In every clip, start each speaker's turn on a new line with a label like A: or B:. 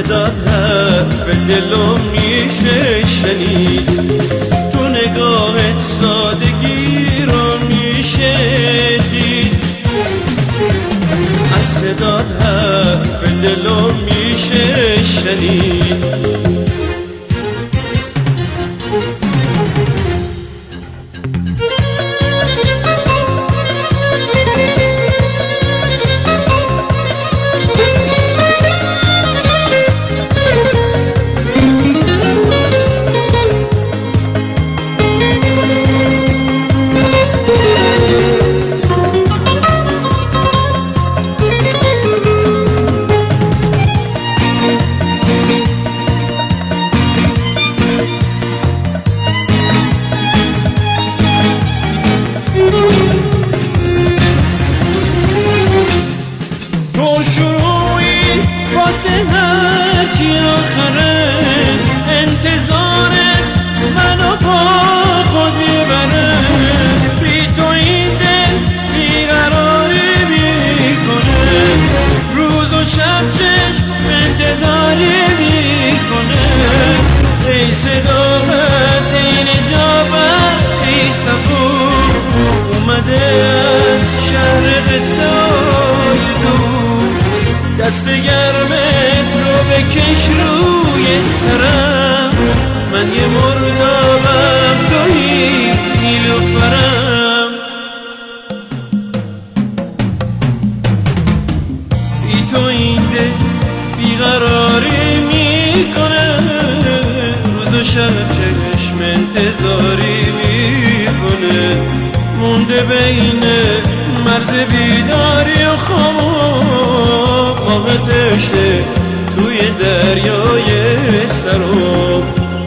A: صدا حرف دلم میشه شنید، تو نگاهت سادگی رو میشه دید. از صدا حرف دلم میشه شنید.
B: دست گرمت رو بکش روی سرم، من یه مردابم تویی نیلوفرم. بی تو این دل بیقراری میکنه، روز و شب چشم انتظاری میکنه، مونده بین مرز بیداری و خواب، آغتشه توی دریای سراب.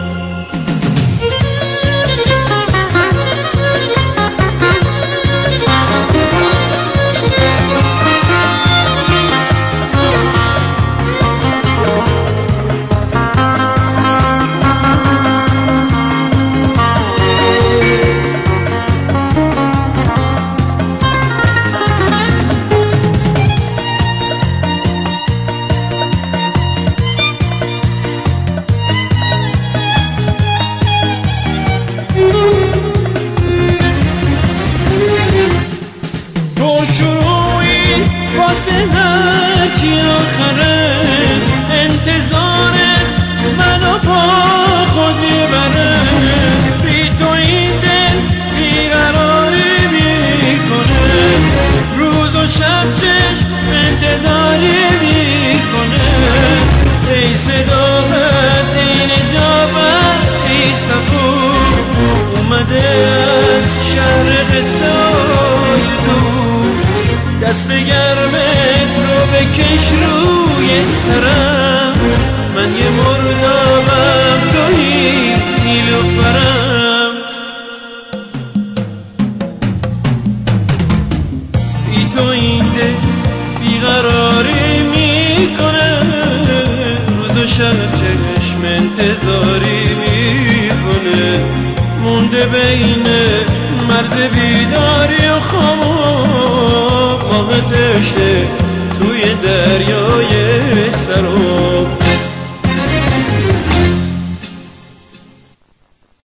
B: هرچی آخره انتظارت منو با خود میبره، بی تو این دل بیقراری میکنه، روز و شب چشم انتظاری میکنه. ای صداقت این جابر ای صفور، اومده از شهر قصای دور، دست گرمت رو بکش روی سرم، من یه مردابم تویی نیلوفرم. بی تو این دل بیقراری میکنه، روز و شب چشم انتظاری میکنه، مونده بین مرز بیداری و خواب، آغتشه توی دریای سراب.